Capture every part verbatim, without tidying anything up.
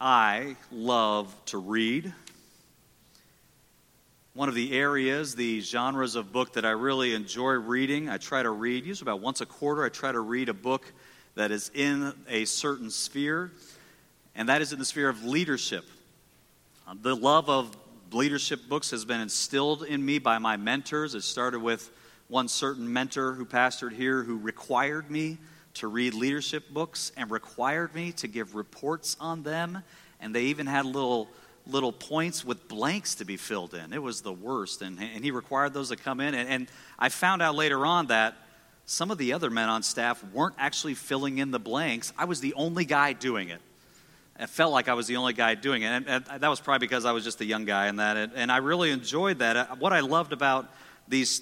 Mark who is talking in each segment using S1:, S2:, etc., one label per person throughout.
S1: I love to read. One of the areas, the genres of book that I really enjoy reading, I try to read, usually about once a quarter, I try to read a book that is in a certain sphere, and that is in the sphere of leadership. Uh, the love of leadership books has been instilled in me by my mentors. It started with one certain mentor who pastored here who required me to read leadership books and required me to give reports on them, and they even had little little points with blanks to be filled in. It was the worst, and, and he required those to come in, and, and I found out later on that some of the other men on staff weren't actually filling in the blanks. I was the only guy doing it. It felt like I was the only guy doing it, and, and that was probably because I was just a young guy in that, and, and I really enjoyed that. What I loved about these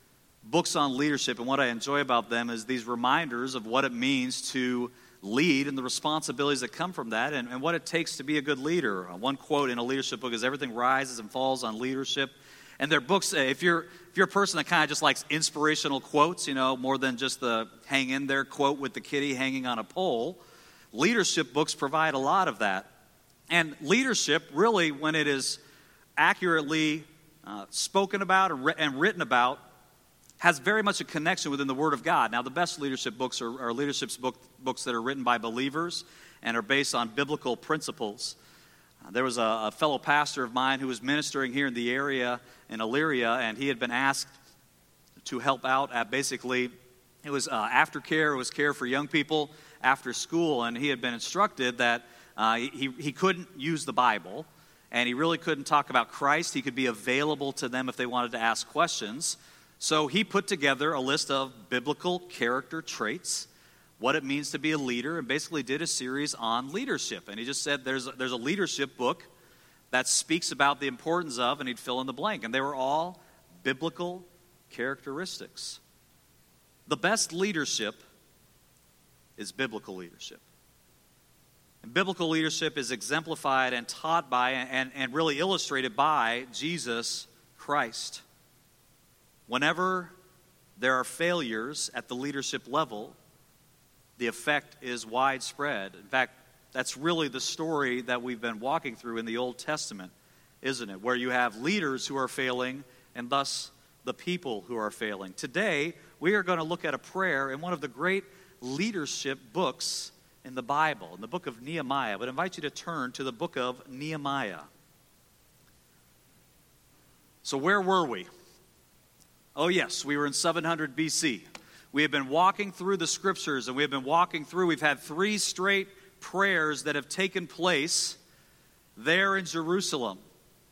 S1: books on leadership and what I enjoy about them is these reminders of what it means to lead and the responsibilities that come from that and, and what it takes to be a good leader. Uh, one quote in a leadership book is, "Everything rises and falls on leadership." And they're books, if you're if you're a person that kind of just likes inspirational quotes, you know, more than just the hang in there quote with the kitty hanging on a pole, leadership books provide a lot of that. And leadership, really, when it is accurately uh, spoken about and, ri- and written about, has very much a connection within the Word of God. Now, the best leadership books are, are leadership book, books that are written by believers and are based on biblical principles. Uh, there was a, a fellow pastor of mine who was ministering here in the area in Elyria, and he had been asked to help out at basically, it was uh, aftercare, it was care for young people after school, and he had been instructed that uh, he, he couldn't use the Bible, and he really couldn't talk about Christ. He could be available to them if they wanted to ask questions. So he put together a list of biblical character traits, what it means to be a leader, and basically did a series on leadership. And he just said there's a, there's a leadership book that speaks about the importance of, and he'd fill in the blank. And they were all biblical characteristics. The best leadership is biblical leadership. And biblical leadership is exemplified and taught by and, and really illustrated by Jesus Christ. Whenever there are failures at the leadership level, the effect is widespread. In fact, that's really the story that we've been walking through in the Old Testament, isn't it? Where you have leaders who are failing and thus the people who are failing. Today, we are going to look at a prayer in one of the great leadership books in the Bible, in the book of Nehemiah. I would invite you to turn to the book of Nehemiah. So where were we? Oh yes, we were in seven hundred B C. We have been walking through the scriptures, and we have been walking through, we've had three straight prayers that have taken place there in Jerusalem.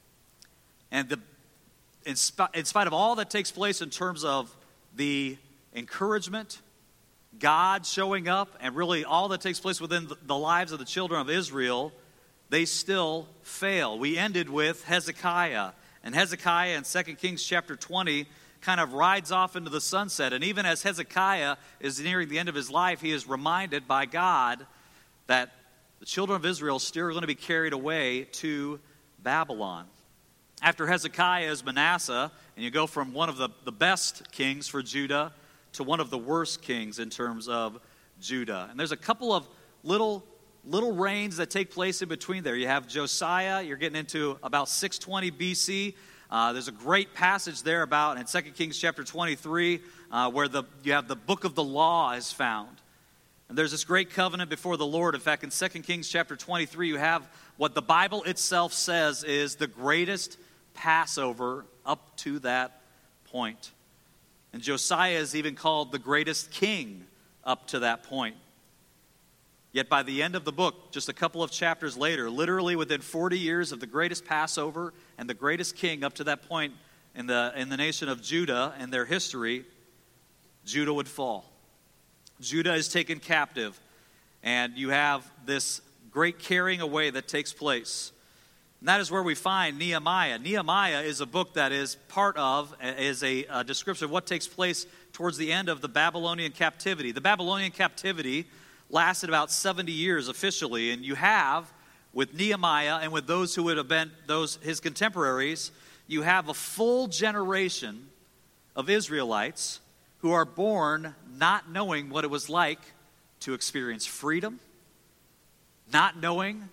S1: And the, in, sp- in spite of all that takes place in terms of the encouragement, God showing up, and really all that takes place within the lives of the children of Israel, they still fail. We ended with Hezekiah. And Hezekiah in Second Kings chapter twenty kind of rides off into the sunset. And even as Hezekiah is nearing the end of his life, he is reminded by God that the children of Israel still are going to be carried away to Babylon. After Hezekiah is Manasseh, and you go from one of the, the best kings for Judah to one of the worst kings in terms of Judah. And there's a couple of little little reigns that take place in between there. You have Josiah, you're getting into about six twenty B C. Uh, there's a great passage there about, in Second Kings chapter twenty-three, uh, where the you have the book of the law is found. And there's this great covenant before the Lord. In fact, in Second Kings chapter twenty-three, you have what the Bible itself says is the greatest Passover up to that point. And Josiah is even called the greatest king up to that point. Yet by the end of the book, just a couple of chapters later, literally within forty years of the greatest Passover and the greatest king up to that point in the, in the nation of Judah and their history, Judah would fall. Judah is taken captive, and you have this great carrying away that takes place. And that is where we find Nehemiah. Nehemiah is a book that is part of, is a, a description of what takes place towards the end of the Babylonian captivity. The Babylonian captivity lasted about seventy years officially, and you have, with Nehemiah and with those who would have been those his contemporaries, you have a full generation of Israelites who are born not knowing what it was like to experience freedom, not knowing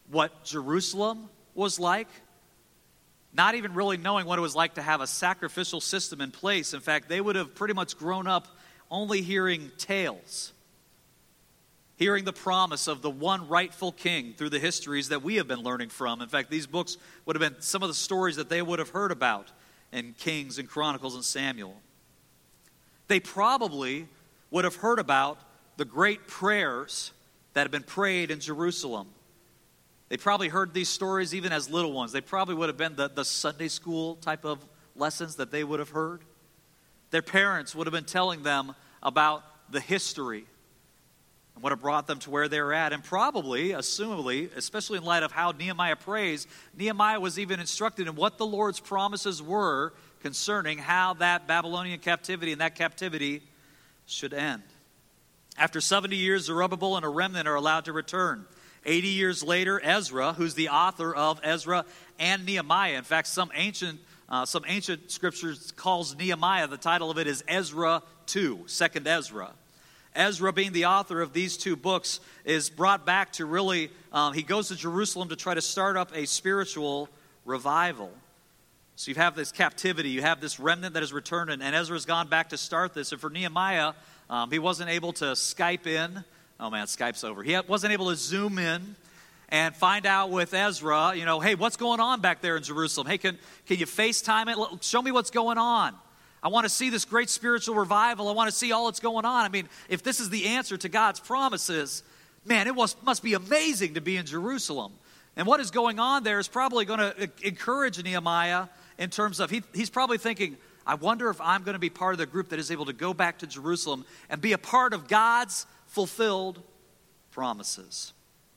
S1: what Jerusalem was like, not even really knowing what it was like to have a sacrificial system in place. In fact, they would have pretty much grown up only hearing tales, hearing the promise of the one rightful king through the histories that we have been learning from. In fact, these books would have been some of the stories that they would have heard about in Kings and Chronicles and Samuel. They probably would have heard about the great prayers that had been prayed in Jerusalem. They probably heard these stories even as little ones. They probably would have been the, the Sunday school type of lessons that they would have heard. Their parents would have been telling them about the history and what had brought them to where they were at. And probably, assumably, especially in light of how Nehemiah prays, Nehemiah was even instructed in what the Lord's promises were concerning how that Babylonian captivity and that captivity should end. After seventy years, Zerubbabel and a remnant are allowed to return. eighty years later, Ezra, who's the author of Ezra and Nehemiah. In fact, some ancient uh, some ancient scriptures calls Nehemiah, the title of it is Ezra two, Second Ezra. Ezra, being the author of these two books, is brought back to really, um, he goes to Jerusalem to try to start up a spiritual revival. So you have this captivity, you have this remnant that has returned, and Ezra's gone back to start this. And for Nehemiah, um, he wasn't able to Skype in. Oh man, Skype's over. He wasn't able to zoom in and find out with Ezra, you know, hey, what's going on back there in Jerusalem? Hey, can, can you FaceTime it? Show me what's going on. I want to see this great spiritual revival. I want to see all that's going on. I mean, if this is the answer to God's promises, man, it was, must be amazing to be in Jerusalem. And what is going on there is probably going to encourage Nehemiah in terms of, he, he's probably thinking, I wonder if I'm going to be part of the group that is able to go back to Jerusalem and be a part of God's fulfilled promises.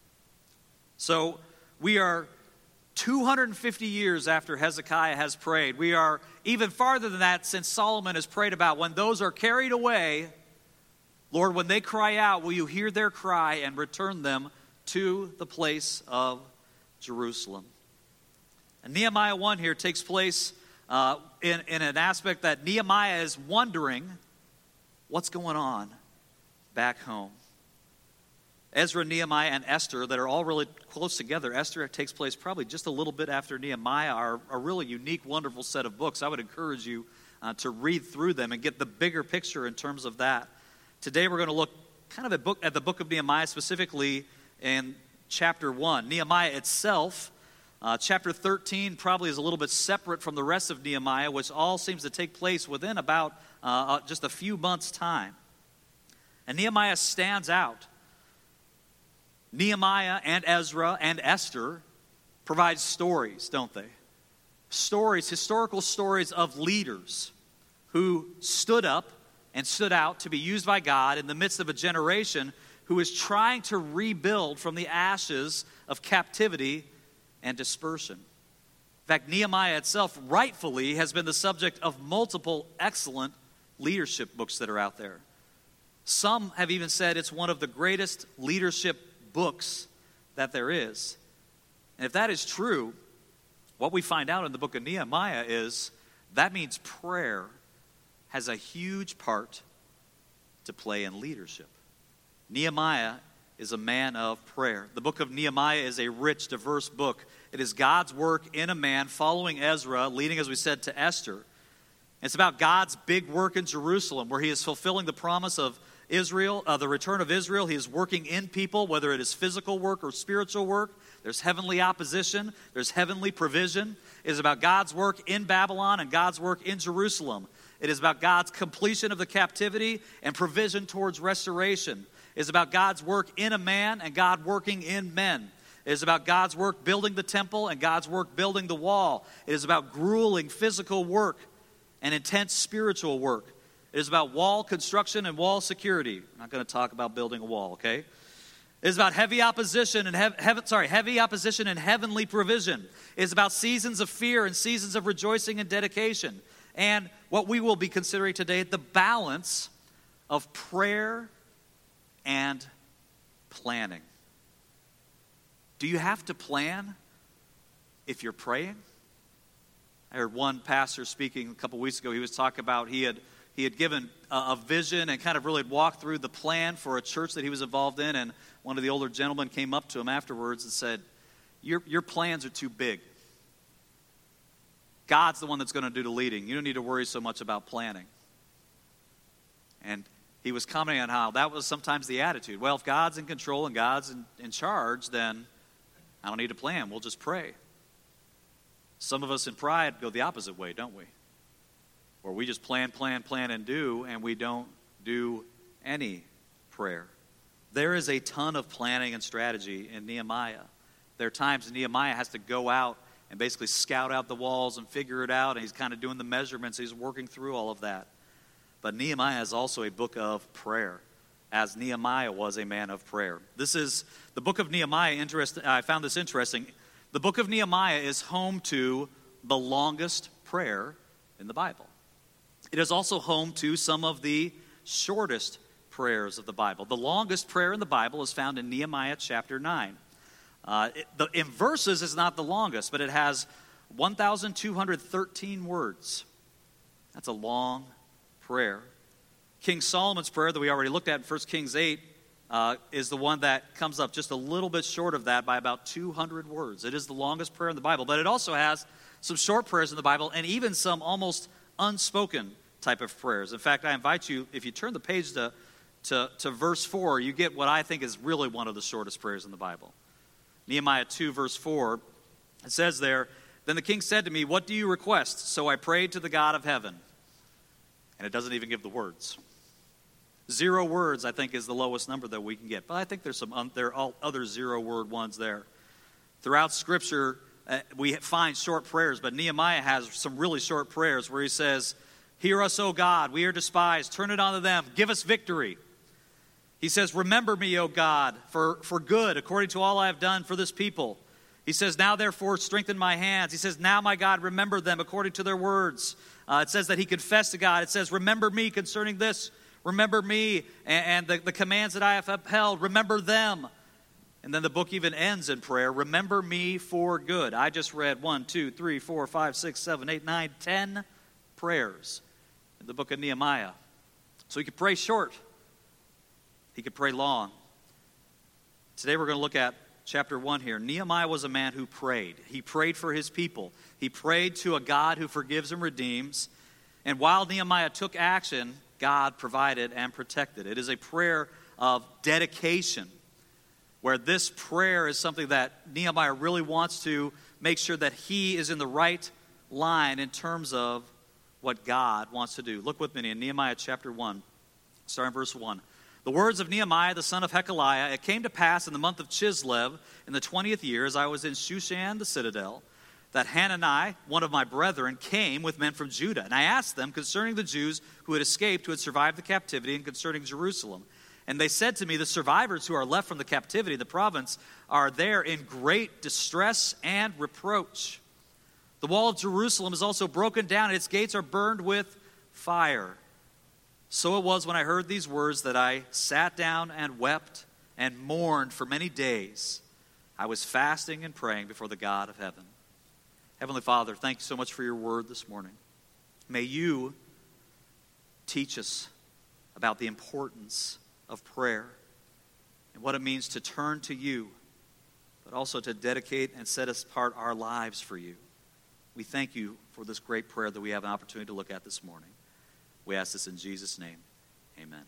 S1: So we are two hundred fifty years after Hezekiah has prayed. We are even farther than that since Solomon has prayed about when those are carried away, Lord, when they cry out, will you hear their cry and return them to the place of Jerusalem? And Nehemiah one here takes place uh, in, in an aspect that Nehemiah is wondering what's going on back home. Ezra, Nehemiah, and Esther, that are all really close together. Esther takes place probably just a little bit after Nehemiah, are a really unique, wonderful set of books. I would encourage you uh, to read through them and get the bigger picture in terms of that. Today we're going to look kind of at, book, at the book of Nehemiah, specifically in chapter one. Nehemiah itself, uh, chapter thirteen, probably is a little bit separate from the rest of Nehemiah, which all seems to take place within about uh, just a few months' time. And Nehemiah stands out. Nehemiah and Ezra and Esther provide stories, don't they? Stories, historical stories of leaders who stood up and stood out to be used by God in the midst of a generation who is trying to rebuild from the ashes of captivity and dispersion. In fact, Nehemiah itself rightfully has been the subject of multiple excellent leadership books that are out there. Some have even said it's one of the greatest leadership books that there is. And if that is true, what we find out in the book of Nehemiah is that means prayer has a huge part to play in leadership. Nehemiah is a man of prayer. The book of Nehemiah is a rich, diverse book. It is God's work in a man, following Ezra, leading, as we said, to Esther. It's about God's big work in Jerusalem, where he is fulfilling the promise of Israel, uh, the return of Israel. He is working in people, whether it is physical work or spiritual work. There's heavenly opposition. There's heavenly provision. It is about God's work in Babylon and God's work in Jerusalem. It is about God's completion of the captivity and provision towards restoration. It is about God's work in a man and God working in men. It is about God's work building the temple and God's work building the wall. It is about grueling physical work and intense spiritual work. It is about wall construction and wall security. I'm not going to talk about building a wall, okay? It is about heavy opposition and hev- heaven, sorry, heavy opposition and heavenly provision. It is about seasons of fear and seasons of rejoicing and dedication. And what we will be considering today, the balance of prayer and planning. Do you have to plan if you're praying? I heard one pastor speaking a couple weeks ago. He was talking about he had He had given a vision and kind of really walked through the plan for a church that he was involved in. And one of the older gentlemen came up to him afterwards and said, your, your plans are too big. God's the one that's going to do the leading. You don't need to worry so much about planning. And he was commenting on how that was sometimes the attitude. Well, if God's in control and God's in, in charge, then I don't need to plan. We'll just pray. Some of us in pride go the opposite way, don't we? Where we just plan, plan, plan, and do, and we don't do any prayer. There is a ton of planning and strategy in Nehemiah. There are times Nehemiah has to go out and basically scout out the walls and figure it out, and he's kind of doing the measurements. He's working through all of that. But Nehemiah is also a book of prayer, as Nehemiah was a man of prayer. This is the book of Nehemiah. Interest, I found this interesting. The book of Nehemiah is home to the longest prayer in the Bible. It is also home to some of the shortest prayers of the Bible. The longest prayer in the Bible is found in Nehemiah chapter nine. Uh, it, the, in verses is not the longest, but it has one thousand two hundred thirteen words. That's a long prayer. King Solomon's prayer that we already looked at in First Kings eight uh, is the one that comes up just a little bit short of that by about two hundred words. It is the longest prayer in the Bible, but it also has some short prayers in the Bible and even some almost unspoken type of prayers. In fact, I invite you, if you turn the page to, to, to verse four, you get what I think is really one of the shortest prayers in the Bible. Nehemiah two, verse four, it says there, "Then the king said to me, 'What do you request?' So I prayed to the God of heaven." And it doesn't even give the words. Zero words, I think, is the lowest number that we can get. But I think there's some um, there are all other zero-word ones there. Throughout Scripture, uh, we find short prayers, but Nehemiah has some really short prayers where he says, "Hear us, O God, we are despised. Turn it unto them. Give us victory." He says, "Remember me, O God, for, for good, according to all I have done for this people." He says, "Now therefore strengthen my hands." He says, "Now my God, remember them according to their words." Uh, it says that he confessed to God. It says, "Remember me concerning this. Remember me and, and the, the commands that I have upheld. Remember them." And then the book even ends in prayer. "Remember me for good." I just read one, two, three, four, five, six, seven, eight, nine, ten prayers in the book of Nehemiah. So he could pray short. He could pray long. Today we're going to look at chapter one here. Nehemiah was a man who prayed. He prayed for his people. He prayed to a God who forgives and redeems. And while Nehemiah took action, God provided and protected. It is a prayer of dedication, where this prayer is something that Nehemiah really wants to make sure that he is in the right line in terms of what God wants to do. Look with me in Nehemiah chapter one, starting in verse one. "The words of Nehemiah, the son of Hekeliah, it came to pass in the month of Chislev, in the twentieth year, as I was in Shushan the citadel, that Hanani, one of my brethren, came with men from Judah. And I asked them concerning the Jews who had escaped, who had survived the captivity, and concerning Jerusalem. And they said to me, the survivors who are left from the captivity, the province, are there in great distress and reproach. The wall of Jerusalem is also broken down, and its gates are burned with fire. So it was when I heard these words that I sat down and wept and mourned for many days. I was fasting and praying before the God of heaven." Heavenly Father, thank you so much for your word this morning. May you teach us about the importance of prayer and what it means to turn to you, but also to dedicate and set apart our lives for you. We thank you for this great prayer that we have an opportunity to look at this morning. We ask this in Jesus' name. Amen.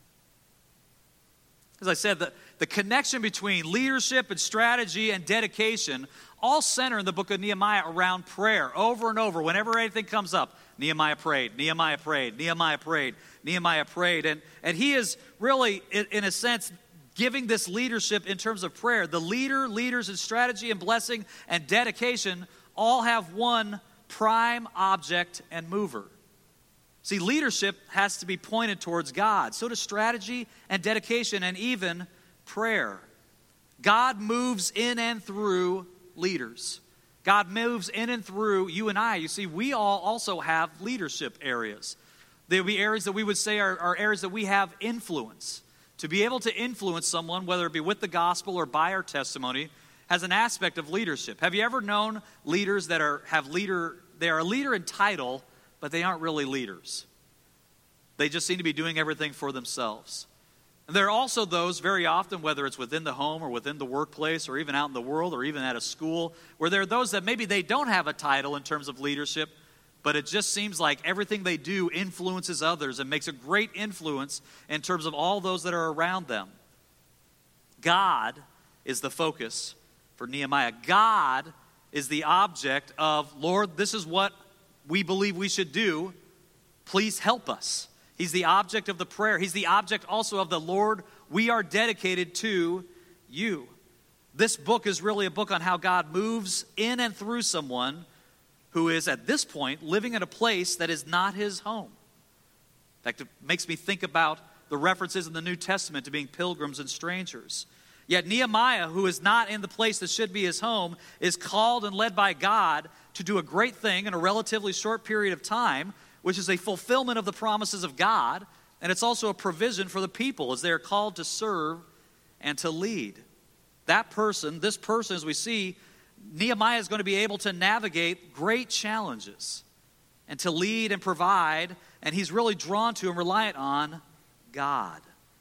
S1: As I said, the, the connection between leadership and strategy and dedication all center in the book of Nehemiah around prayer over and over. Whenever anything comes up, Nehemiah prayed, Nehemiah prayed, Nehemiah prayed, Nehemiah prayed. And, and he is really, in, in a sense, giving this leadership in terms of prayer. The leader, leaders in strategy and blessing and dedication all have one prime object and mover. See, leadership has to be pointed towards God. So does strategy and dedication and even prayer. God moves in and through leaders. God moves in and through you and I. You see, we all also have leadership areas. There will be areas that we would say are, are areas that we have influence. To be able to influence someone, whether it be with the gospel or by our testimony, has an aspect of leadership. Have you ever known leaders that are have leader, they are a leader in title, but they aren't really leaders? They just seem to be doing everything for themselves. And there are also those, very often, whether it's within the home or within the workplace or even out in the world or even at a school, where there are those that maybe they don't have a title in terms of leadership, but it just seems like everything they do influences others and makes a great influence in terms of all those that are around them. God is the focus for Nehemiah. God is the object of, Lord, this is what we believe we should do. Please help us. He's the object of the prayer. He's the object also of the Lord, we are dedicated to you. This book is really a book on how God moves in and through someone who is, at this point, living in a place that is not his home. In fact, it makes me think about the references in the New Testament to being pilgrims and strangers. Yet Nehemiah, who is not in the place that should be his home, is called and led by God to do a great thing in a relatively short period of time, which is a fulfillment of the promises of God, and it's also a provision for the people as they are called to serve and to lead. That person, this person, as we see, Nehemiah is going to be able to navigate great challenges and to lead and provide, and he's really drawn to and reliant on God.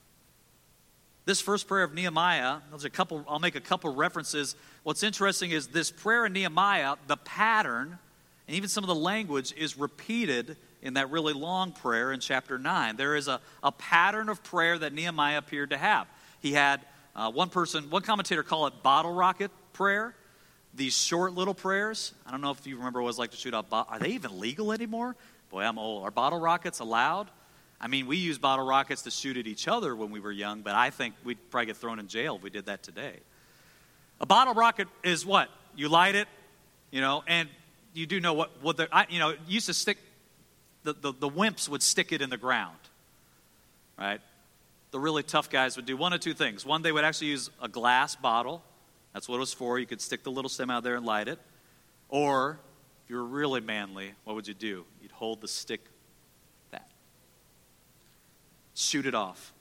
S1: This first prayer of Nehemiah, there's a couple, I'll make a couple references. What's interesting is this prayer in Nehemiah, the pattern, and even some of the language is repeated in that really long prayer in chapter nine. There is a, a pattern of prayer that Nehemiah appeared to have. He had uh, one person, one commentator called it bottle rocket prayer. These short little prayers. I don't know if you remember what it was like to shoot out. Bo- Are they even legal anymore? Boy, I'm old. Are bottle rockets allowed? I mean, we used bottle rockets to shoot at each other when we were young, but I think we'd probably get thrown in jail if we did that today. A bottle rocket is what? You light it, you know, and you do know what, what the, I, you know, used to stick, the, the, the wimps would stick it in the ground, right? The really tough guys would do one of two things. One, they would actually use a glass bottle. That's what it was for. You could stick the little stem out there and light it. Or, if you were really manly, what would you do? You'd hold the stick that. Shoot it off.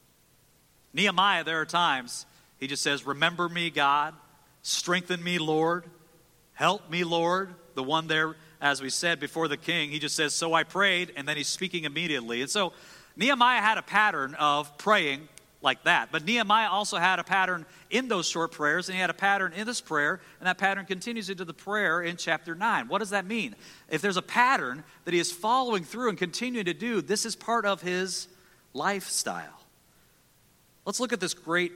S1: Nehemiah, there are times, he just says, remember me, God. Strengthen me, Lord. Help me, Lord. The one there, as we said, before the king, he just says, so I prayed, and then he's speaking immediately. And so Nehemiah had a pattern of praying like that. But Nehemiah also had a pattern in those short prayers, and he had a pattern in this prayer, and that pattern continues into the prayer in chapter nine. What does that mean? If there's a pattern that he is following through and continuing to do, this is part of his lifestyle. Let's look at this great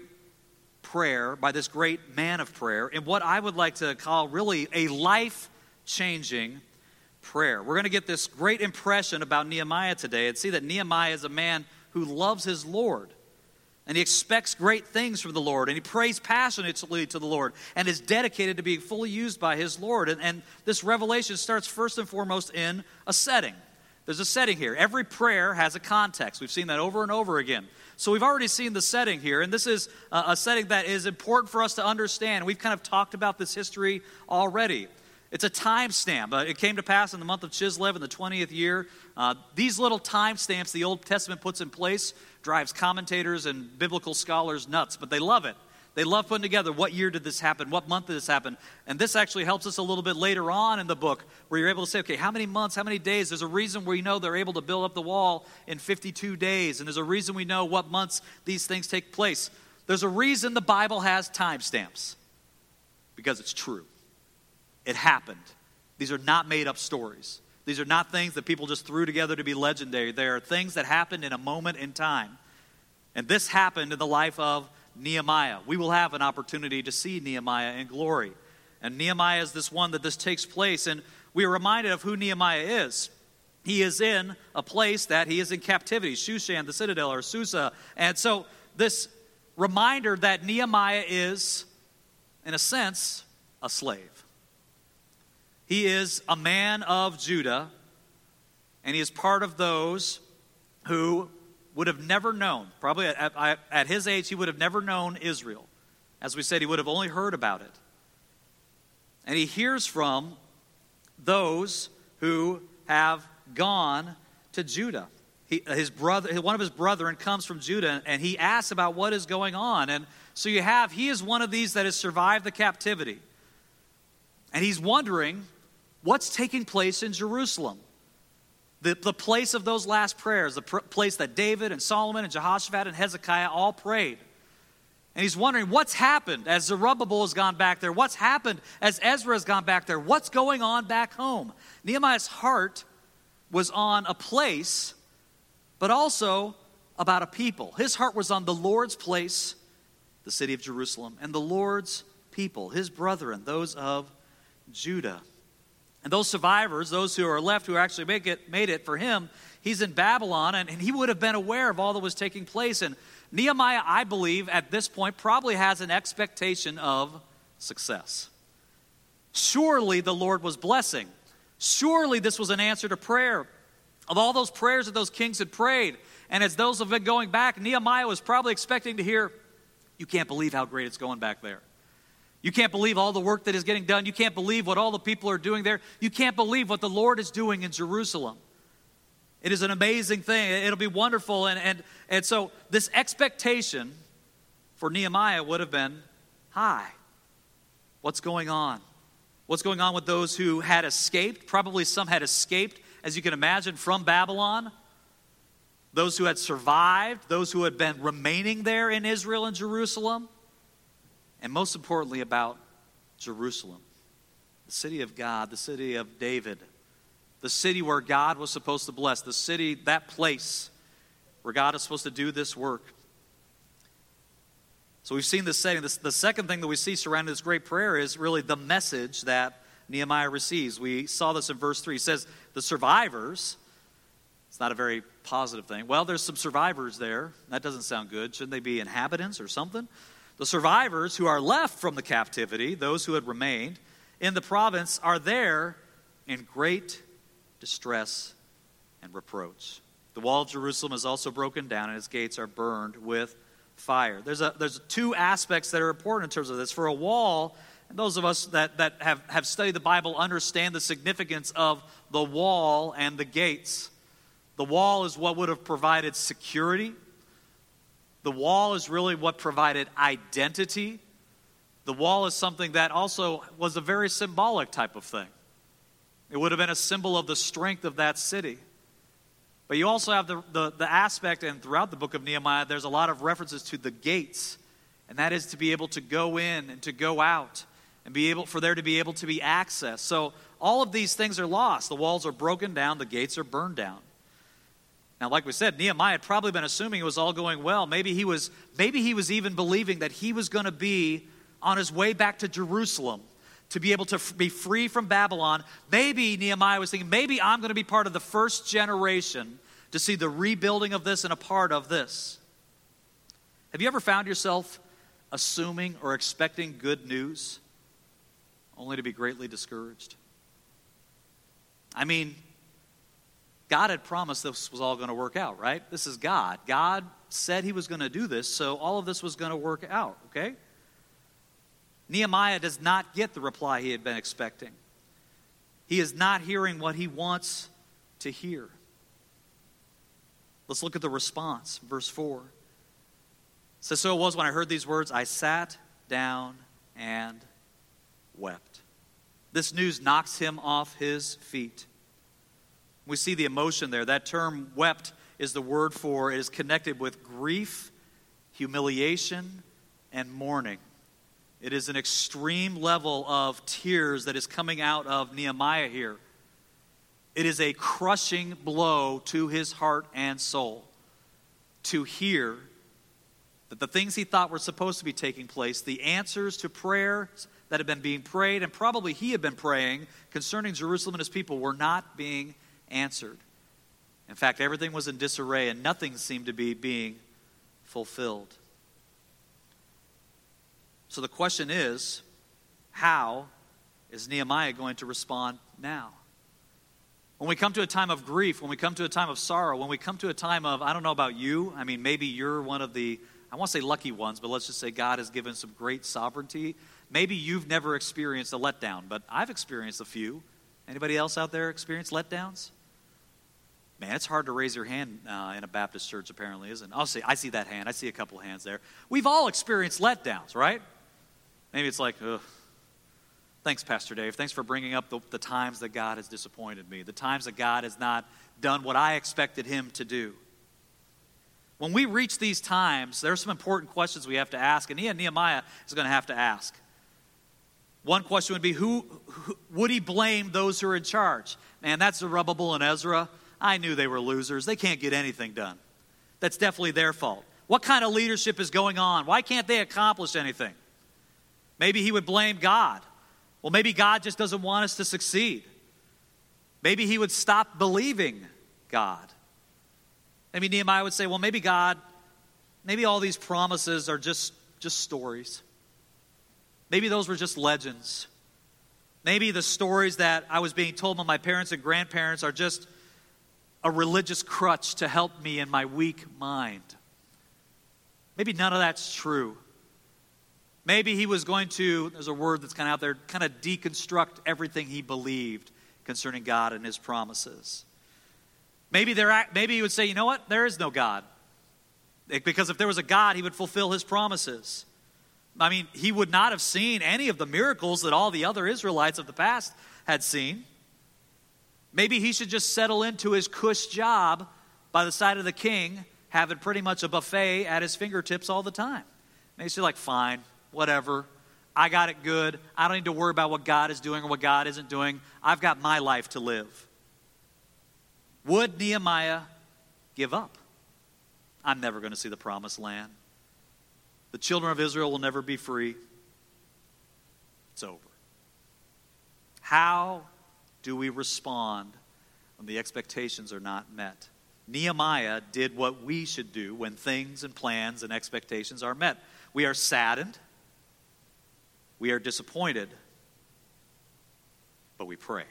S1: prayer by this great man of prayer in what I would like to call really a life-changing prayer. We're going to get this great impression about Nehemiah today and see that Nehemiah is a man who loves his Lord. And he expects great things from the Lord. And he prays passionately to the Lord. And is dedicated to being fully used by his Lord. And, and this revelation starts first and foremost in a setting. There's a setting here. Every prayer has a context. We've seen that over and over again. So we've already seen the setting here. And this is a, a setting that is important for us to understand. We've kind of talked about this history already. It's a time stamp. Uh, it came to pass in the month of Chislev in the twentieth year. Uh, these little time stamps the Old Testament puts in place drives commentators and biblical scholars nuts, but they love it. They love putting together what year did this happen, what month did this happen. And this actually helps us a little bit later on in the book where you're able to say, okay, how many months, how many days? There's a reason we know they're able to build up the wall in fifty-two days. And there's a reason we know what months these things take place. There's a reason the Bible has time stamps. Because it's true. It happened. These are not made up stories. These are not things that people just threw together to be legendary. They are things that happened in a moment in time. And this happened in the life of Nehemiah. We will have an opportunity to see Nehemiah in glory. And Nehemiah is this one that this takes place. And we are reminded of who Nehemiah is. He is in a place that he is in captivity. Shushan, the citadel, or Susa. And so this reminder that Nehemiah is, in a sense, a slave. He is a man of Judah, and he is part of those who would have never known, probably at, at, at his age, he would have never known Israel. As we said, he would have only heard about it. And he hears from those who have gone to Judah. He, his brother, one of his brethren comes from Judah, and he asks about what is going on. And so you have, he is one of these that has survived the captivity. And he's wondering what's taking place in Jerusalem. The, the place of those last prayers, the pr- place that David and Solomon and Jehoshaphat and Hezekiah all prayed. And he's wondering what's happened as Zerubbabel has gone back there. What's happened as Ezra has gone back there? What's going on back home? Nehemiah's heart was on a place, but also about a people. His heart was on the Lord's place, the city of Jerusalem, and the Lord's people, his brethren, those of Judah. And those survivors, those who are left, who actually make it, made it for him, he's in Babylon, and, and he would have been aware of all that was taking place. And Nehemiah, I believe, at this point, probably has an expectation of success. Surely the Lord was blessing. Surely this was an answer to prayer. Of all those prayers that those kings had prayed, and as those have been going back, Nehemiah was probably expecting to hear, you can't believe how great it's going back there. You can't believe all the work that is getting done. You can't believe what all the people are doing there. You can't believe what the Lord is doing in Jerusalem. It is an amazing thing. It'll be wonderful. And, and, and so this expectation for Nehemiah would have been high. What's going on? What's going on with those who had escaped? Probably some had escaped, as you can imagine, from Babylon. Those who had survived, those who had been remaining there in Israel and Jerusalem. And most importantly, about Jerusalem, the city of God, the city of David, the city where God was supposed to bless, the city, that place where God is supposed to do this work. So we've seen this setting. This, the second thing that we see surrounding this great prayer is really the message that Nehemiah receives. We saw this in verse three. It says, the survivors, it's not a very positive thing. Well, there's some survivors there. That doesn't sound good. Shouldn't they be inhabitants or something? The survivors who are left from the captivity, those who had remained in the province, are there in great distress and reproach. The wall of Jerusalem is also broken down, and its gates are burned with fire. There's a there's two aspects that are important in terms of this. For a wall, and those of us that, that have, have studied the Bible understand the significance of the wall and the gates. The wall is what would have provided security. The wall is really what provided identity. The wall is something that also was a very symbolic type of thing. It would have been a symbol of the strength of that city. But you also have the, the, the aspect, and throughout the book of Nehemiah, there's a lot of references to the gates. And that is to be able to go in and to go out, and be able for there to be able to be access. So all of these things are lost. The walls are broken down, the gates are burned down. Now, like we said, Nehemiah had probably been assuming it was all going well. Maybe he was, maybe he was even believing that he was going to be on his way back to Jerusalem to be able to f- be free from Babylon. Maybe Nehemiah was thinking, maybe I'm going to be part of the first generation to see the rebuilding of this and a part of this. Have you ever found yourself assuming or expecting good news only to be greatly discouraged? I mean, God had promised this was all going to work out, right? This is God. God said he was going to do this, so all of this was going to work out, okay? Nehemiah does not get the reply he had been expecting. He is not hearing what he wants to hear. Let's look at the response, verse four. It says, so it was when I heard these words, I sat down and wept. This news knocks him off his feet. We see the emotion there. That term wept is the word for, it is connected with grief, humiliation, and mourning. It is an extreme level of tears that is coming out of Nehemiah here. It is a crushing blow to his heart and soul to hear that the things he thought were supposed to be taking place, the answers to prayers that had been being prayed, and probably he had been praying concerning Jerusalem and his people, were not being answered. In fact, everything was in disarray and nothing seemed to be being fulfilled. So the question is, how is Nehemiah going to respond now? When we come to a time of grief, when we come to a time of sorrow, when we come to a time of, I don't know about you, I mean, maybe you're one of the, I won't say lucky ones, but let's just say God has given some great sovereignty. Maybe you've never experienced a letdown, but I've experienced a few. Anybody else out there experience letdowns? Man, it's hard to raise your hand uh, in a Baptist church, apparently, isn't it? I'll see, I see that hand. I see a couple hands there. We've all experienced letdowns, right? Maybe it's like, ugh, Thanks, Pastor Dave. Thanks for bringing up the, the times that God has disappointed me, the times that God has not done what I expected him to do. When we reach these times, there are some important questions we have to ask, and Nehemiah is going to have to ask. One question would be, who, who would he blame those who are in charge? Man, that's Zerubbabel and Ezra. I knew they were losers. They can't get anything done. That's definitely their fault. What kind of leadership is going on? Why can't they accomplish anything? Maybe he would blame God. Well, maybe God just doesn't want us to succeed. Maybe he would stop believing God. Maybe Nehemiah would say, well, maybe God, maybe all these promises are just, just stories. Maybe those were just legends. Maybe the stories that I was being told by my parents and grandparents are just a religious crutch to help me in my weak mind. Maybe none of that's true. Maybe he was going to, there's a word that's kind of out there, kind of deconstruct everything he believed concerning God and his promises. Maybe there, maybe he would say, you know what, there is no God. Because if there was a God, he would fulfill his promises. I mean, he would not have seen any of the miracles that all the other Israelites of the past had seen. Maybe he should just settle into his cush job by the side of the king, having pretty much a buffet at his fingertips all the time. Maybe he's like, fine, whatever. I got it good. I don't need to worry about what God is doing or what God isn't doing. I've got my life to live. Would Nehemiah give up? I'm never going to see the promised land. The children of Israel will never be free. It's over. How do we respond when the expectations are not met? Nehemiah did what we should do when things and plans and expectations are met. We are saddened. We are disappointed. But we pray. It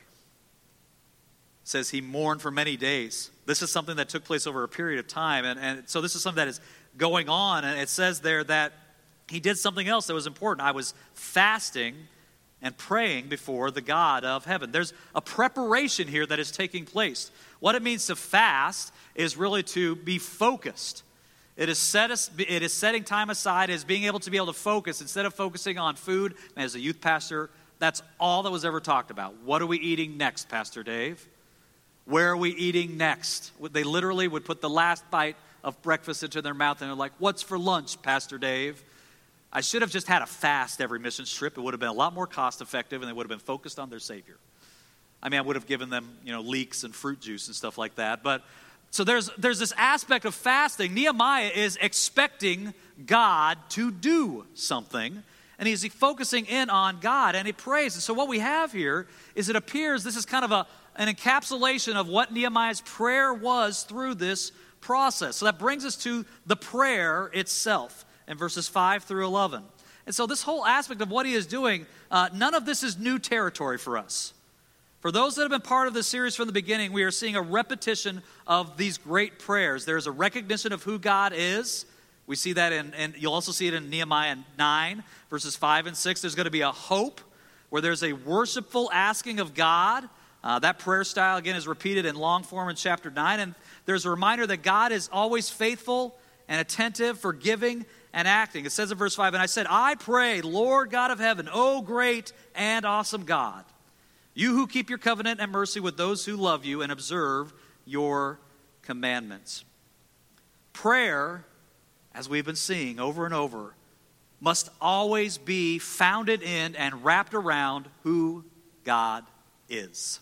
S1: says he mourned for many days. This is something that took place over a period of time. And, and so this is something that is going on. And it says there that he did something else that was important. I was fasting and praying before the God of heaven. There's a preparation here that is taking place. What it means to fast is really to be focused. It is, set us, it is setting time aside as being able to be able to focus instead of focusing on food. And as a youth pastor, that's all that was ever talked about. What are we eating next, Pastor Dave? Where are we eating next? They literally would put the last bite of breakfast into their mouth and they're like, what's for lunch, Pastor Dave? I should have just had a fast every missions trip. It would have been a lot more cost effective and they would have been focused on their Savior. I mean, I would have given them, you know, leeks and fruit juice and stuff like that. But so there's there's this aspect of fasting. Nehemiah is expecting God to do something. And he's focusing in on God and he prays. And so what we have here is it appears this is kind of a an encapsulation of what Nehemiah's prayer was through this process. So that brings us to the prayer itself in verses five through eleven. And so this whole aspect of what he is doing, uh, none of this is new territory for us. For those that have been part of this series from the beginning, we are seeing a repetition of these great prayers. There's a recognition of who God is. We see that in, and you'll also see it in Nehemiah nine, verses five and six. There's going to be a hope where there's a worshipful asking of God. Uh, that prayer style, again, is repeated in long form in chapter nine. And there's a reminder that God is always faithful and attentive, forgiving, and acting. It says in verse five, and I said, I pray, Lord God of heaven, O great and awesome God, you who keep your covenant and mercy with those who love you and observe your commandments. Prayer, as we've been seeing over and over, must always be founded in and wrapped around who God is.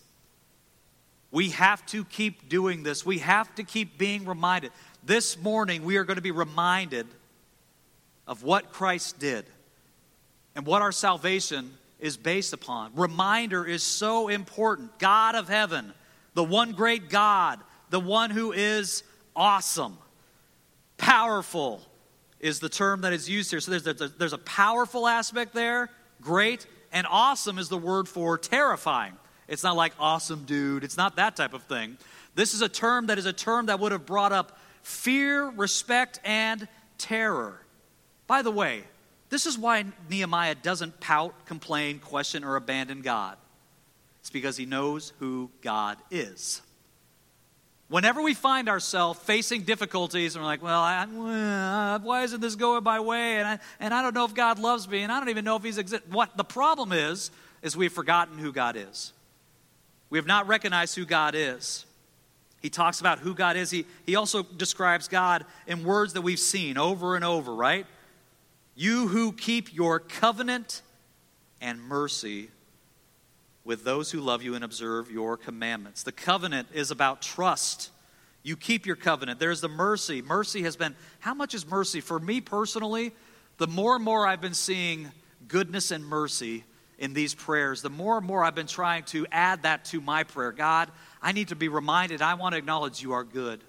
S1: We have to keep doing this. We have to keep being reminded. This morning, we are going to be reminded of what Christ did and what our salvation is based upon. Reminder is so important. God of heaven, the one great God, the one who is awesome, powerful is the term that is used here. So there's a, there's a powerful aspect there, great, and awesome is the word for terrifying. It's not like awesome dude. It's not that type of thing. This is a term that is a term that would have brought up fear, respect, and terror. By the way, this is why Nehemiah doesn't pout, complain, question, or abandon God. It's because he knows who God is. Whenever we find ourselves facing difficulties and we're like, well, I, uh, why isn't this going my way? And I, and I don't know if God loves me, and I don't even know if he's exist. What the problem is, is we've forgotten who God is. We have not recognized who God is. He talks about who God is. He, he also describes God in words that we've seen over and over, right? You who keep your covenant and mercy with those who love you and observe your commandments. The covenant is about trust. You keep your covenant. There's the mercy. Mercy has been, how much is mercy? For me personally, the more and more I've been seeing goodness and mercy in these prayers, the more and more I've been trying to add that to my prayer. God, I need to be reminded, I want to acknowledge you are good.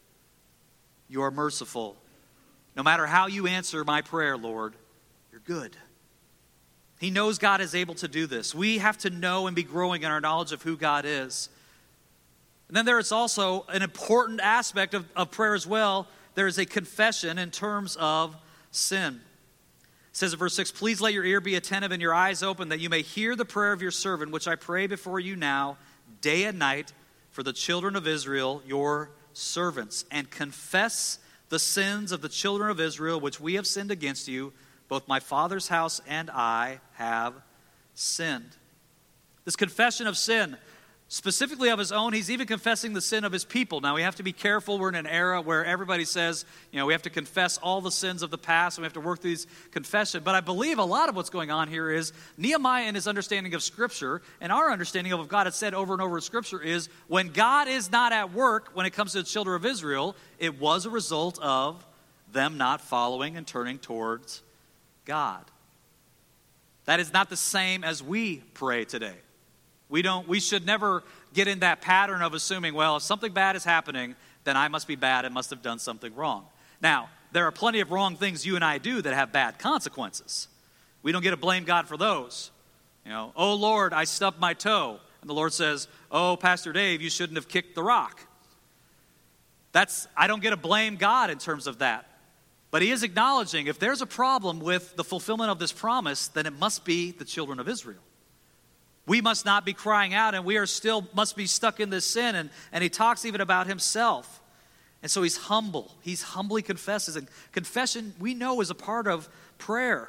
S1: You are merciful. No matter how you answer my prayer, Lord, you're good. He knows God is able to do this. We have to know and be growing in our knowledge of who God is. And then there is also an important aspect of, of prayer as well. There is a confession in terms of sin. It says in verse six, please let your ear be attentive and your eyes open, that you may hear the prayer of your servant, which I pray before you now, day and night, for the children of Israel, your servants, and confess the sins of the children of Israel, which we have sinned against you. Both my father's house and I have sinned. This confession of sin, specifically of his own, he's even confessing the sin of his people. Now, we have to be careful. We're in an era where everybody says, you know, we have to confess all the sins of the past, and we have to work through these confessions. But I believe a lot of what's going on here is Nehemiah and his understanding of Scripture, and our understanding of what God has said over and over in Scripture is, when God is not at work when it comes to the children of Israel, it was a result of them not following and turning towards God. That is not the same as we pray today. We don't. We should never get in that pattern of assuming, well, if something bad is happening, then I must be bad and must have done something wrong. Now, there are plenty of wrong things you and I do that have bad consequences. We don't get to blame God for those. You know, oh, Lord, I stubbed my toe. And the Lord says, oh, Pastor Dave, you shouldn't have kicked the rock. That's, I don't get to blame God in terms of that. But he is acknowledging if there's a problem with the fulfillment of this promise, then it must be the children of Israel. We must not be crying out, and we are still must be stuck in this sin. And, and he talks even about himself. And so he's humble. He's humbly confesses. And confession, we know, is a part of prayer.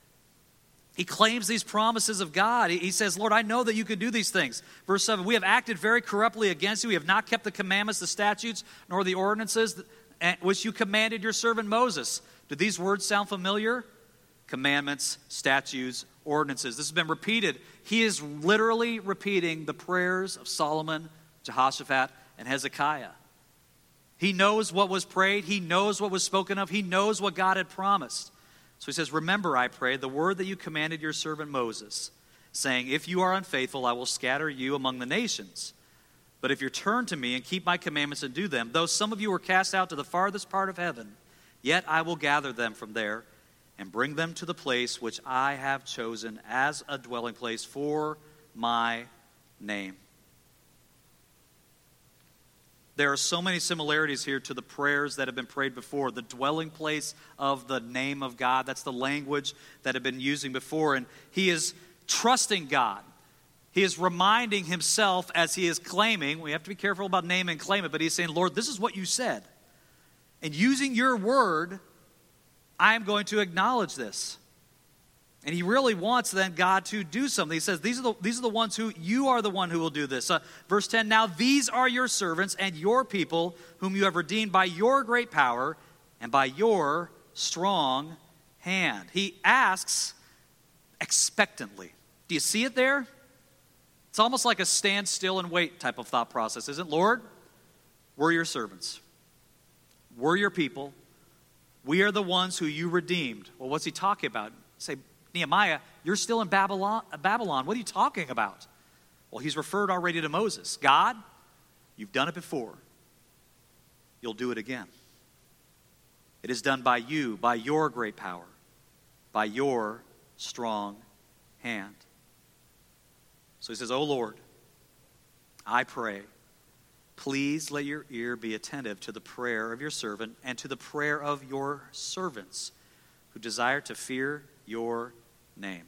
S1: He claims these promises of God. He, he says, Lord, I know that you can do these things. Verse seven, we have acted very corruptly against you. We have not kept the commandments, the statutes, nor the ordinances which you commanded your servant Moses. Do these words sound familiar? Commandments, statutes, ordinances. This has been repeated. He is literally repeating the prayers of Solomon, Jehoshaphat, and Hezekiah. He knows what was prayed. He knows what was spoken of. He knows what God had promised. So he says, remember, I pray, the word that you commanded your servant Moses, saying, if you are unfaithful, I will scatter you among the nations. But if you turn to me and keep my commandments and do them, though some of you were cast out to the farthest part of heaven, yet I will gather them from there and bring them to the place which I have chosen as a dwelling place for my name. There are so many similarities here to the prayers that have been prayed before. The dwelling place of the name of God, that's the language that had been using before. And he is trusting God. He is reminding himself as he is claiming. We have to be careful about name and claim it, but he's saying, Lord, this is what you said. And using your word, I am going to acknowledge this. And he really wants then God to do something. He says, these are the, these are the ones who, you are the one who will do this. Uh, verse ten, now these are your servants and your people whom you have redeemed by your great power and by your strong hand. He asks expectantly. Do you see it there? It's almost like a stand still and wait type of thought process, isn't it? Lord, we're your servants. We're your people. We are the ones who you redeemed. Well, what's he talking about? Say, Nehemiah, you're still in Babylon. Babylon. What are you talking about? Well, he's referred already to Moses. God, you've done it before. You'll do it again. It is done by you, by your great power, by your strong hand. So he says, oh Lord, I pray, please let your ear be attentive to the prayer of your servant and to the prayer of your servants who desire to fear your name.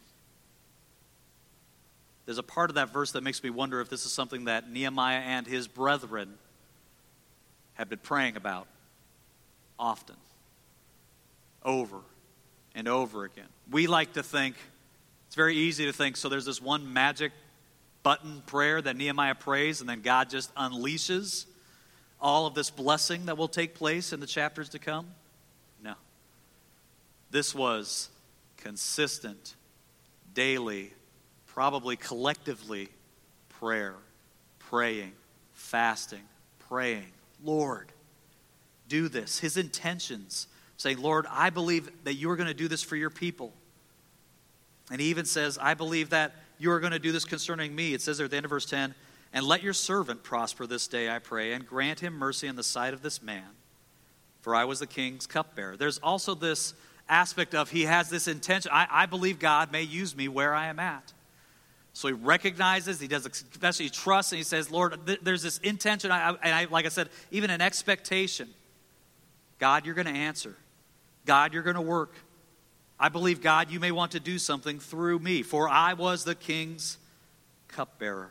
S1: There's a part of that verse that makes me wonder if this is something that Nehemiah and his brethren have been praying about often, over and over again. We like to think, It's very easy to think, so there's this one magic button prayer that Nehemiah prays, and then God just unleashes all of this blessing that will take place in the chapters to come. No. This was consistent, daily, probably collectively prayer, praying, fasting, praying. Lord, do this. His intentions, saying, Lord, I believe that you are going to do this for your people. And he even says, I believe that you are going to do this concerning me. It says there at the end of verse ten, and let your servant prosper this day, I pray, and grant him mercy in the sight of this man, for I was the king's cupbearer. There's also this aspect of he has this intention. I, I believe God may use me where I am at. So he recognizes, he does, especially he trusts, and he says, Lord, th- there's this intention, I, I, and I, like I said, even an expectation. God, you're going to answer. God, you're going to work. I believe, God, you may want to do something through me, for I was the king's cupbearer.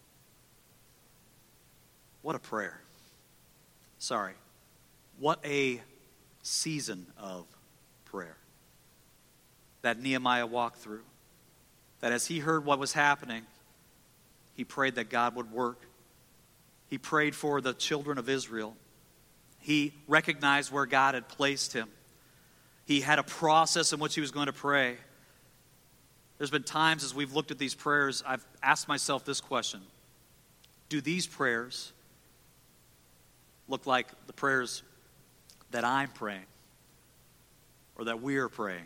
S1: What a prayer. Sorry. What a season of prayer that Nehemiah walked through. That as he heard what was happening, he prayed that God would work. He prayed for the children of Israel. He recognized where God had placed him. He had a process in which he was going to pray. There's been times as we've looked at these prayers, I've asked myself this question. Do these prayers look like the prayers that I'm praying or that we're praying?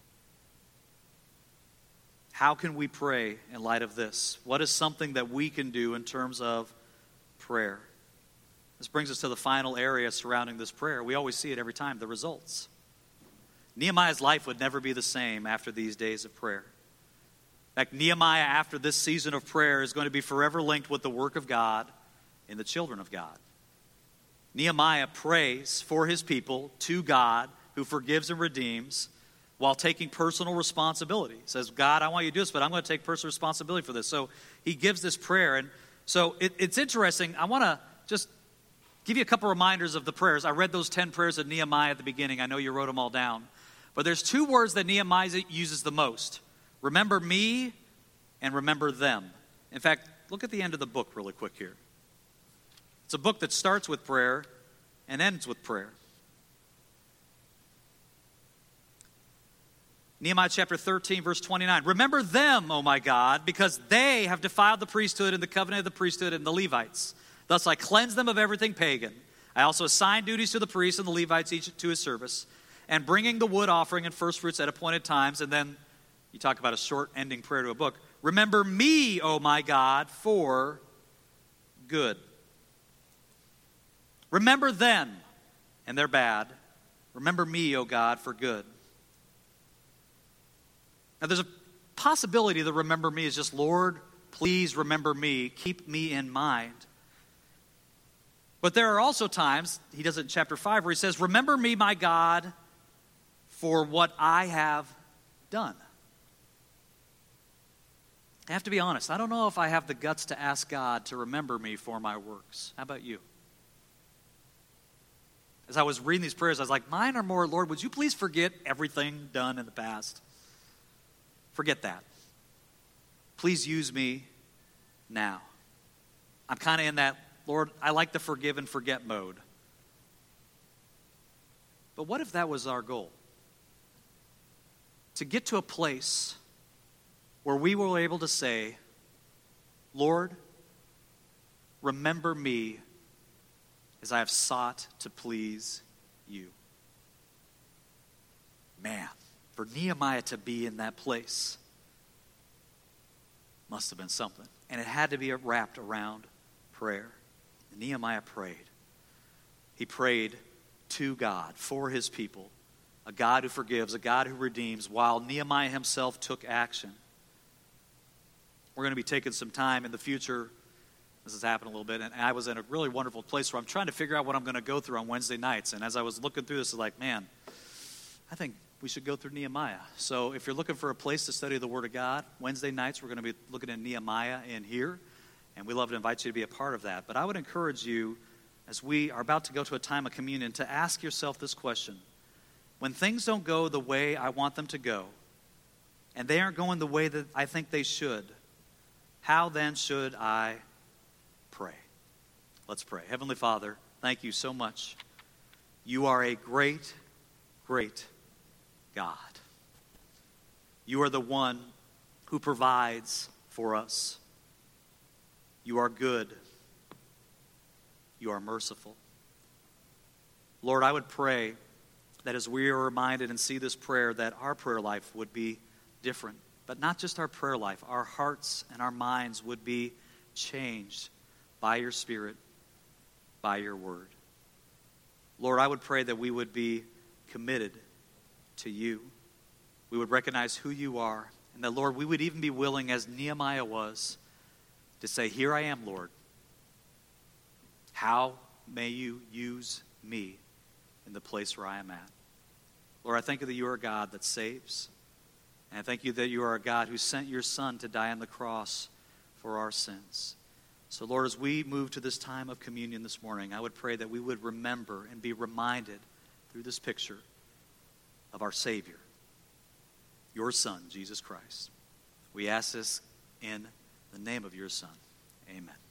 S1: How can we pray in light of this? What is something that we can do in terms of prayer? This brings us to the final area surrounding this prayer. We always see it every time, the results. Nehemiah's life would never be the same after these days of prayer. In fact, Nehemiah, after this season of prayer, is going to be forever linked with the work of God and the children of God. Nehemiah prays for his people to God, who forgives and redeems, while taking personal responsibility. He says, God, I want you to do this, but I'm going to take personal responsibility for this. So he gives this prayer. And so it, it's interesting. I want to just give you a couple reminders of the prayers. I read those ten prayers of Nehemiah at the beginning. I know you wrote them all down. But there's two words that Nehemiah uses the most. Remember me and remember them. In fact, look at the end of the book really quick here. It's a book that starts with prayer and ends with prayer. Nehemiah chapter thirteen, verse twenty-nine. Remember them, O my God, because they have defiled the priesthood and the covenant of the priesthood and the Levites. Thus I cleanse them of everything pagan. I also assign duties to the priests and the Levites, each to his service, and bringing the wood offering and first fruits at appointed times. And then you talk about a short ending prayer to a book. Remember me, O my God, for good. Remember them, and they're bad. Remember me, O God, for good. Now there's a possibility that remember me is just, Lord, please remember me. Keep me in mind. But there are also times, he does it in chapter five, where he says, remember me, my God, for what I have done. I have to be honest. I don't know if I have the guts to ask God to remember me for my works. How about you? As I was reading these prayers, I was like, mine are more, Lord, would you please forget everything done in the past? Forget that. Please use me now. I'm kind of in that, Lord, I like the forgive and forget mode. But what if that was our goal? To get to a place where we were able to say, Lord, remember me as I have sought to please you. Man, for Nehemiah to be in that place must have been something. And it had to be wrapped around prayer. And Nehemiah prayed. He prayed to God, for his people, a God who forgives, a God who redeems, while Nehemiah himself took action. We're going to be taking some time in the future. This has happened a little bit, and I was in a really wonderful place where I'm trying to figure out what I'm going to go through on Wednesday nights. And as I was looking through this, I was like, man, I think we should go through Nehemiah. So if you're looking for a place to study the Word of God, Wednesday nights we're going to be looking at Nehemiah in here, and we'd love to invite you to be a part of that. But I would encourage you, as we are about to go to a time of communion, to ask yourself this question. When things don't go the way I want them to go, and they aren't going the way that I think they should. How then should I pray? Let's pray. Heavenly Father, thank you so much. You are a great, great God. You are the one who provides for us. You are good. You are merciful. Lord, I would pray that as we are reminded and see this prayer, that our prayer life would be different. But not just our prayer life, our hearts and our minds would be changed by your Spirit, by your word. Lord, I would pray that we would be committed to you. We would recognize who you are. And that, Lord, we would even be willing, as Nehemiah was, to say, here I am, Lord. How may you use me in the place where I am at? Lord, I thank you that you are a God that saves. And I thank you that you are a God who sent your Son to die on the cross for our sins. So, Lord, as we move to this time of communion this morning, I would pray that we would remember and be reminded through this picture of our Savior, your Son, Jesus Christ. We ask this in the name of your Son. Amen.